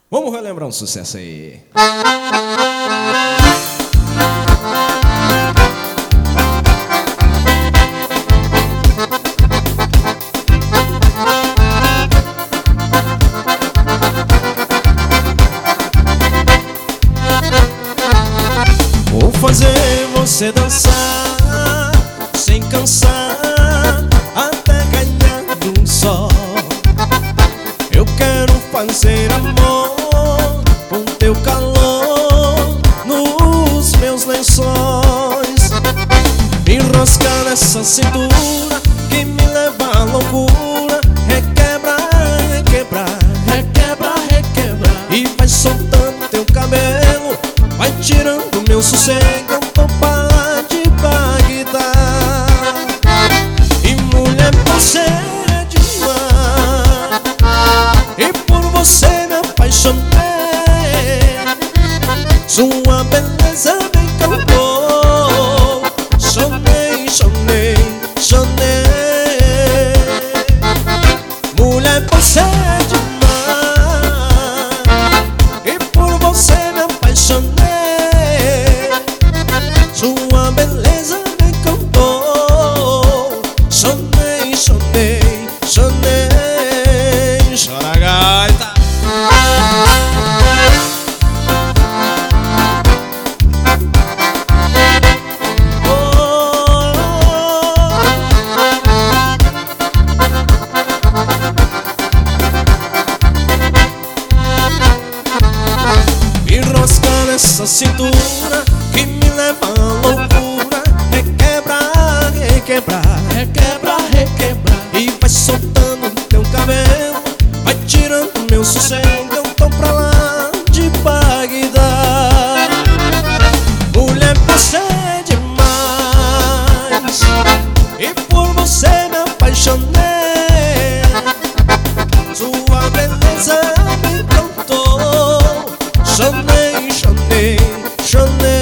Vamos relembrar um sucesso aí. Vou fazer você dançar sem cansar até ganhar um sol. Eu quero fazer amor com teu calor nos meus lençóis, enroscar nessa cintura que me leva à loucura. Requebra, requebra, requebra, requebra, e vai soltando teu cabelo, vai tirando meu sossego. Eu tô para de Bagdá. E mulher, você é demais, e por você me apaixonei. Sua beleza me encantou. Chonei, chonei, chonei. Mulher, você é demais, e por você me apaixonei. Sua beleza me encantou. Chonei, chonei, chonei. Chora a gaita. Enroscar nessa cintura que me leva à loucura. Requebra, requebra, requebra, requebra, e vai soltando teu cabelo, vai tirando meu sossego. Eu tô pra lá de Bagdá. Mulher, você é demais, e por você me apaixonei. Sua beleza me encantou. Chonei, chonei, chonei.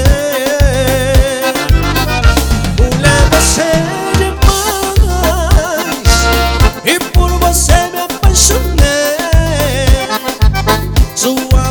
Mulher, você é demais, e por você me apaixonei. Sua